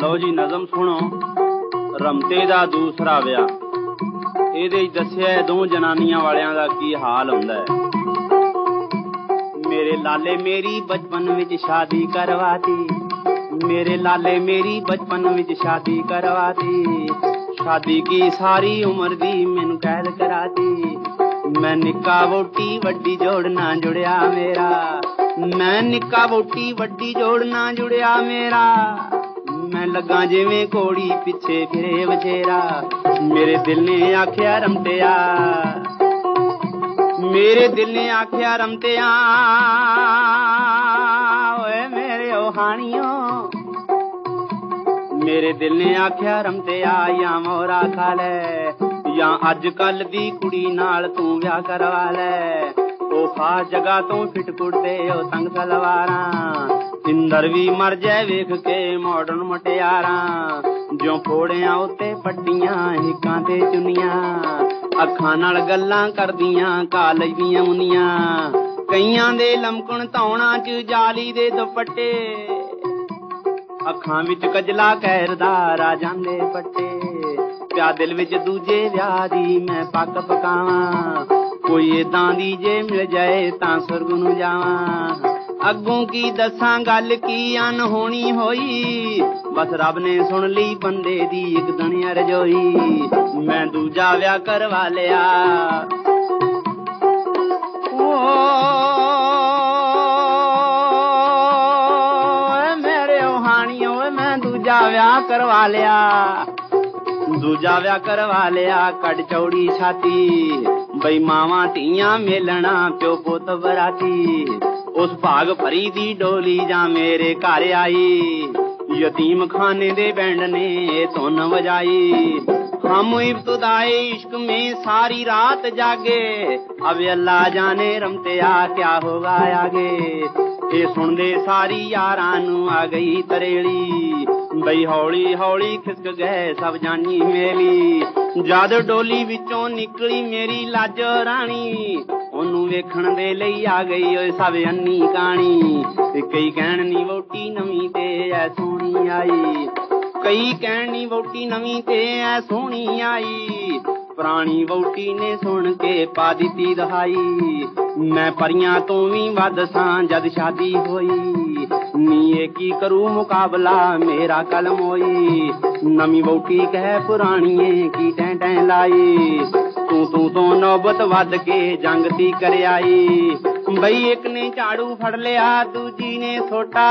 ਲਓ ਜੀ ਨਜ਼ਮ ਸੁਣੋ। ਰਮਤੇ ਦਾ ਦੂਸਰਾ ਵਿਆਹ। ਇਹਦੇ ਦੱਸਿਆ ਦੋ ਜਨਾਨੀਆਂ ਵਾਲਿਆਂ ਦਾ ਕੀ ਹਾਲ ਹੁੰਦਾ ਹੈ। ਮੇਰੇ ਲਾਲੇ ਮੇਰੀ ਬਚਪਨ ਵਿੱਚ ਸ਼ਾਦੀ ਕਰਵਾਤੀ, ਮੇਰੇ ਲਾਲੇ ਮੇਰੀ ਬਚਪਨ ਵਿੱਚ ਸ਼ਾਦੀ ਕਰਵਾਤੀ। ਸ਼ਾਦੀ ਕੀ ਸਾਰੀ ਉਮਰ ਦੀ ਮੈਨੂੰ ਕੈਦ ਕਰਾਤੀ। ਮੈਂ ਨਿੱਕਾ ਵੋਟੀ ਵੱਡੀ ਜੋੜ ਨਾ ਜੁੜਿਆ ਮੇਰਾ, ਮੈਂ ਨਿੱਕਾ ਵੋਟੀ ਵੱਡੀ ਜੋੜ ਨਾ ਜੁੜਿਆ ਮੇਰਾ। ਮੈਂ ਲੱਗਾ ਜਿਵੇਂ ਘੋੜੀ ਪਿੱਛੇ ਫਿਰੇ ਵਛੇਰਾ। ਮੇਰੇ ਦਿਲ ਨੇ ਆਖਿਆ ਰਮਤਿਆ, ਮੇਰੇ ਦਿਲ ਨੇ ਆਖਿਆ ਰਮਤਿਆ ਓਏ ਮੇਰੇ ਓਹਾਣੀਓ। ਮੇਰੇ ਦਿਲ ਨੇ ਆਖਿਆ ਰਮਤਿਆ ਜਾਂ ਮੋਰਾ ਖਾ ਲੈ, ਜਾਂ ਅੱਜ ਕੱਲ ਦੀ ਕੁੜੀ ਨਾਲ ਤੂੰ ਵਿਆਹ ਕਰਵਾ ਲੈ। ਉਹ ਖਾਸ ਜਗ੍ਹਾ ਤੋਂ ਫਿੱਟ ਕੁੜਤੇ ਉਹ ਤੰਗ ਸਲਵਾਰਾਂ, ਇੰਦਰ ਵੀ ਮਰ ਜਾਏ ਵੇਖ ਕੇ ਮਾਡਰਨ ਮੁਟਿਆਰਾਂ। ਜਿਉਂ ਫੋੜਿਆਂ ਉੱਤੇ ਪੱਟੀਆਂ ਹਿੱਕਾਂ ਤੇ ਚੁੰਨੀਆਂ, ਅੱਖਾਂ ਨਾਲ ਗੱਲਾਂ ਕਰਦੀਆਂ ਕਾਲਜ ਦੀਆਂ ਮੁੰਨੀਆਂ। ਕਈਆਂ ਦੇ ਲਮਕਣ ਧੌਣਾ ਚ ਜਾਲੀ ਦੇ ਦੁਪੱਟੇ, ਅੱਖਾਂ ਵਿੱਚ ਕਜਲਾ ਕਹਿਰਦਾ ਰਾਜਾਂ ਦੇ ਪੱਟੇ। ਪਿਆ ਦਿਲ ਵਿੱਚ ਦੂਜੇ ਵਿਆਹ ਦੀ ਮੈਂ ਪੱਕ ਪਕਾਵਾਂ, ਕੋਈ ਏਦਾਂ ਦੀ ਜੇ ਮਿਲ ਜਾਏ ਤਾਂ ਸੁਰਗ ਨੂੰ ਜਾਵਾਂ। ਅੱਗੋਂ ਕੀ ਦੱਸਾਂ ਗੱਲ ਕੀ ਅਨਹੋਣੀ ਹੋਈ, ਬਸ ਰੱਬ ਨੇ ਸੁਣ ਲਈ ਬੰਦੇ ਦੀ ਇੱਕ ਦਿਨ ਅਰਜ਼ੋਈ। ਮੈਂ ਦੂਜਾ ਵਿਆਹ ਕਰਵਾ ਲਿਆ ਮੇਰੇ ਓਹਾਣੀ ਓਏ। ਮੈਂ ਦੂਜਾ ਵਿਆਹ ਕਰਵਾ ਲਿਆ, ਦੂਜਾ ਵਿਆਹ ਕਰਵਾ ਲਿਆ। ਕੱਢ ਚੌੜੀ ਛਾਤੀ ਬਈ ਮਾਵਾਂ ਧੀਆਂ ਮੇਲਣਾ ਪਿਓ ਪੁੱਤ ਬਰਾਤੀ। ਉਸ ਭਾਗ ਭਰੀ ਦੀ ਡੋਲੀ ਜਾਂ ਮੇਰੇ ਘਰ ਆਈ, ਯਤੀਮ ਖਾਨੇ ਦੇ ਬੈਂਡ ਨੇ ਧੁਨ ਵਜਾਈ। हम इब्तदाए इश्क में सारी रात जागे, अब अल्लाह जाने रमतिया क्या होगा आगे। ये सुनदे सारी यारां नूं आ गई तरेली, बई हौली हौली खिसक गए सब जानी मेली। जद डोली विचों निकली मेरी लाज राणी, ਉਹਨੂੰ ਵੇਖਣ ਦੇ ਲਈ ਆ ਗਈ ਓਏ ਸਭ ਅੰਨੀ ਕਾਣੀ। ਤੇ ਕਈ ਕਹਿਣ ਨੀ ਵੋਟੀ ਨਵੀਂ ਤੇ ਐ ਸੋਹਣੀ ਆਈ, ਕਈ ਕਹਿਣ ਨੀ ਵੋਟੀ ਨਵੀਂ ਤੇ ਐ ਸੋਹਣੀ ਆਈ। ਪੁਰਾਣੀ ਵੋਟੀ ਨੇ ਸੁਣ ਕੇ ਪਾ ਦਿੱਤੀ ਦਹਾਈ, ਮੈਂ ਪਰੀਆਂ ਤੋਂ ਵੀ ਵੱਧ ਸਾਂ ਜਦ ਸ਼ਾਦੀ ਹੋਈ। ਨੀ ਇਹ ਕੀ ਕਰੂ ਮੁਕਾਬਲਾ ਮੇਰਾ ਕਲਮ ਹੋਈ, ਨਵੀਂ ਵੋਟੀ ਕਹਿ ਪੁਰਾਣੀਏ ਕੀ ਟੈਂ ਟੈਂ ਲਾਈ। ਤੂੰ ਤੋਂ ਨੌਬਤ ਵੱਧ ਕੇ ਜੰਗ ਤੀ ਕਰਿਆਈ, ਬਈ ਇੱਕ ਨੇ ਝਾੜੂ ਫੜ ਲਿਆ ਦੂਜੀ ਨੇ ਸੋਟਾ,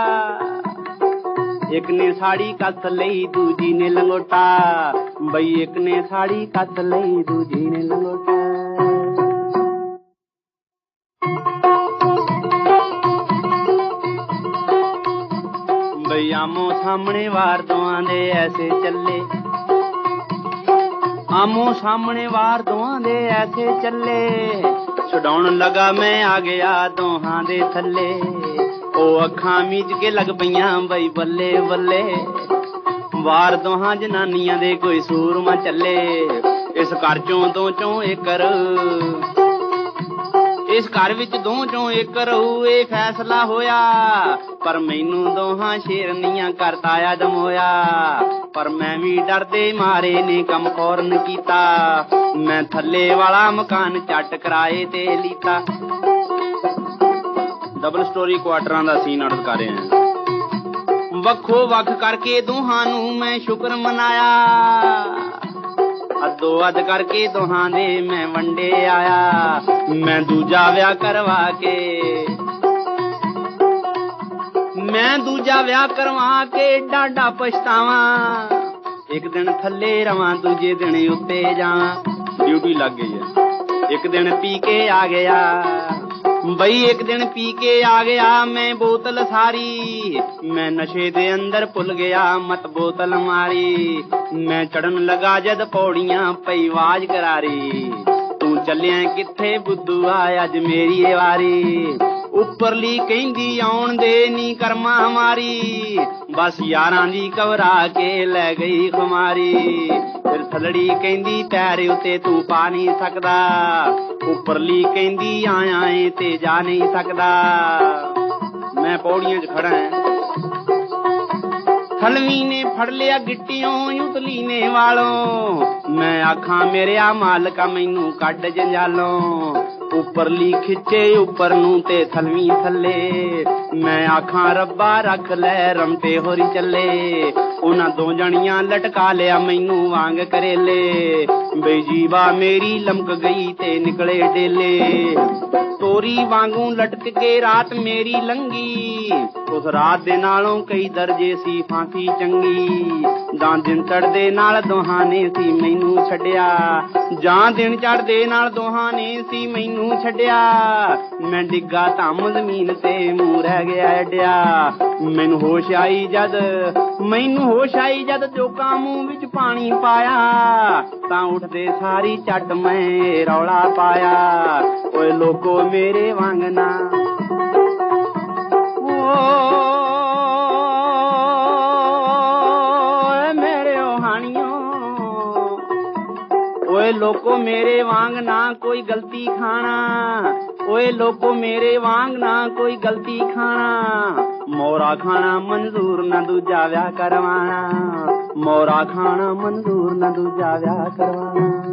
ਇੱਕ ਨੇ ਸਾੜੀ ਕੱਸ ਲਈ ਦੂਜੀ ਨੇ ਲੰਗੋਟਾ। ਬਈ ਇੱਕ ਨੇ ਸਾੜੀ ਕੱਸ ਲਈ ਦੂਜੀ ਨੇ ਲੰਗੋਟਾ। ਬਈ ਆਮੋ ਸਾਹਮਣੇ ਵਾਰ ਦੋਆਂ ਦੇ ਐਸੇ ਚੱਲੇ, ਆਮੋ ਸਾਹਮਣੇ ਵਾਰ ਦੋਹਾਂ ਦੇ ਐਸੇ ਚੱਲੇ। ਛਡਾਉਣ ਲਗਾ ਮੈਂ ਆ ਗਿਆ ਦੋਹਾਂ ਦੇ ਥੱਲੇ, ਉਹ ਅੱਖਾਂ ਮੀਚ ਕੇ ਲੱਗ ਪਈਆਂ ਬਈ ਬੱਲੇ ਬੱਲੇ। ਵਾਰ ਦੋਹਾਂ ਜਨਾਨੀਆਂ ਦੇ ਕੋਈ ਸੂਰਮਾ ਚੱਲੇ, ਇਸ ਘਰ ਚੋਂ ਦੋ ਚੋਂ ਇੱਕ ਇਸ ਘਰ ਵਿੱਚ ਦੋ ਚੋਂ ਇੱਕ ਰਹੂ ਇਹ ਫੈਸਲਾ ਹੋਇਆ। ਪਰ ਮੈਨੂੰ ਦੋਹਾਂ ਸ਼ੇਰਨੀਆਂ ਕਰਤਾ ਆਦਮ ਹੋਇਆ, ਪਰ ਮੈਂ ਵੀ ਡਰਦੇ ਮਾਰੇ ਨੇ ਕੰਮ ਫੌਰਨ ਕੀਤਾ। ਮੈਂ ਥੱਲੇ ਵਾਲਾ ਮਕਾਨ ਚੱਟ ਕਿਰਾਏ ਤੇ ਲੀਤਾ। ਡਬਲ ਸਟੋਰੀ ਕੁਆਟਰਾਂ ਦਾ ਸੀਨ ਅਰਜ਼ ਕਰ ਰਹੇ ਹਾਂ। ਵੱਖੋ ਵੱਖ ਕਰਕੇ ਦੋਹਾਂ ਨੂੰ ਮੈਂ ਸ਼ੁਕਰ ਮਨਾਇਆ, ਅੱਧੋ ਅੱਧ ਕਰਕੇ ਦੋਹਾਂ ਦੇ ਮੈਂ ਵੰਡੇ ਆਇਆ। ਮੈਂ ਦੂਜਾ ਵਿਆਹ ਕਰਵਾ ਕੇ, ਮੈਂ ਦੂਜਾ ਵਿਆਹ ਕਰਵਾ ਕੇ ਡਾਢਾ ਪਛਤਾਵਾਂ। ਇੱਕ ਦਿਨ ਥੱਲੇ ਰਵਾਂ ਦੂਜੇ ਦਿਨ ਉੱਤੇ ਜਾਵਾਂ, ਡਿਊਟੀ ਲੱਗ ਗਈ ਹੈ। ਇੱਕ ਦਿਨ ਪੀ ਕੇ ਆ ਗਿਆ ਬਈ, ਇੱਕ ਦਿਨ ਪੀ ਕੇ ਆ ਗਿਆ ਮੈਂ ਬੋਤਲ ਸਾਰੀ। ਮੈਂ ਨਸ਼ੇ ਦੇ ਅੰਦਰ ਭੁੱਲ ਗਿਆ ਮਤ ਬੋਤਲ ਮਾਰੀ। ਮੈਂ ਚੜਨ ਲਗਾ ਜਦ ਪੌੜੀਆਂ ਪਈ ਆਵਾਜ਼ ਕਰਾਰੀ, ਤੂੰ ਚੱਲਿਆ ਕਿੱਥੇ ਬੁੱਧੂ ਆ ਅੱਜ ਮੇਰੀ ਏ ਵਾਰੀ। ਉੱਪਰਲੀ ਕਹਿੰਦੀ ਆਉਣ ਦੇ ਨੀ ਕਰਮਾਂ ਮਾਰੀ, ਬਸ ਯਾਰਾਂ ਦੀ ਘਬਰਾ ਕੇ ਲੈ ਗਈ ਖੁਮਾਰੀ। ਫਿਰ ਥੱਲੜੀ ਕਹਿੰਦੀ ਪੈਰ ਉੱਤੇ ਤੂੰ ਪਾ ਨਹੀਂ ਸਕਦਾ, ਉੱਪਰਲੀ ਕਹਿੰਦੀ ਆਇਆ ਏ ਤੇ ਜਾ ਨਹੀਂ ਸਕਦਾ। ਮੈਂ ਪੌੜੀਆਂ 'ਚ ਖੜਾ ਥਲਵੀ ਨੇ ਫੜ ਲਿਆ ਗਿੱਟਿਓਂ ਉਤਲੀ ਨੇ ਵਾਲੋਂ, ਮੈਂ ਆਖਾਂ ਮੇਰਿਆ ਮਾਲਕਾ ਮੈਨੂੰ ਕੱਢ ਜੰਜਾਲੋਂ। ਉੱਪਰਲੀ ਖਿੱਚੇ ਉੱਪਰ ਨੂੰ ਤੇ ਥਲਵੀ ਥੱਲੇ, ਮੈਂ ਆਖਾਂ ਰੱਬਾ ਰੱਖ ਲੈ ਰਮਤੇ ਹੋਰੀ ਚੱਲੇ। ਉਹਨਾਂ ਦੋ ਜਣੀਆਂ ਲਟਕਾ ਲਿਆ ਮੈਨੂੰ ਵਾਂਗ ਕਰੇਲੇ, ਬਈ ਜੀਵਾ ਮੇਰੀ ਲਮਕ ਗਈ ਤੇ ਨਿਕਲੇ ਡੇਲੇ। ਤੋਰੀ ਵਾਂਗੂ ਲਟਕ ਕੇ ਰਾਤ ਮੇਰੀ ਲੰਗੀ, ਉਸ ਰਾਤ ਦੇ ਨਾਲੋਂ ਕਈ ਦਰਜੇ ਸੀ ਫਾਂਸੀ ਚੰਗੀ। ਜਾਂ ਦਿਨ ਚੜ੍ਹਦੇ ਨਾਲ ਦੋਹਾਂ ਨੇ ਸੀ ਮੈਨੂੰ ਛੱਡਿਆ, ਜਾਂ ਦਿਨ ਚੜ੍ਹਦੇ ਨਾਲ ਦੋਹਾਂ ਨੇ ਸੀ ਮੈਨੂੰ ਛੱਡਿਆ। ਮੈਂ ਡਿੱਗਾ ਧੰਮ ਜ਼ਮੀਨ ਤੇ ਮੂੰਹ ਰਹਿ ਗਿਆ ਏਡਿਆ। ਮੈਨੂੰ ਹੋਸ਼ ਆਈ ਜਦ ਜੋਕਾਂ ਮੂੰਹ ਵਿੱਚ ਪਾਣੀ ਪਾਇਆ, ਤਾਂ ਉੱਠਦੇ ਸਾਰੀ ਝੱਟ ਮੈਂ ਰੌਲਾ ਪਾਇਆ। ਓਏ ਲੋਕੋ ਮੇਰੇ ਵਾਂਗ ਨਾ, ਓਏ ਲੋਕੋ ਮੇਰੇ ਵਾਂਗ ਨਾ ਕੋਈ ਗਲਤੀ ਖਾਣਾ, ਓਏ ਲੋਕੋ ਮੇਰੇ ਵਾਂਗ ਨਾ ਕੋਈ ਗਲਤੀ ਖਾਣਾ। ਮੋਰਾ ਖਾਣਾ ਮਨਜ਼ੂਰ ਨਾ ਦੂਜਾ ਵਿਆਹ ਕਰਵਾਣਾ, ਮੋਰਾ ਖਾਣਾ ਮਨਜ਼ੂਰ ਨਾ ਦੂਜਾ ਵਿਆਹ ਕਰਵਾਣਾ।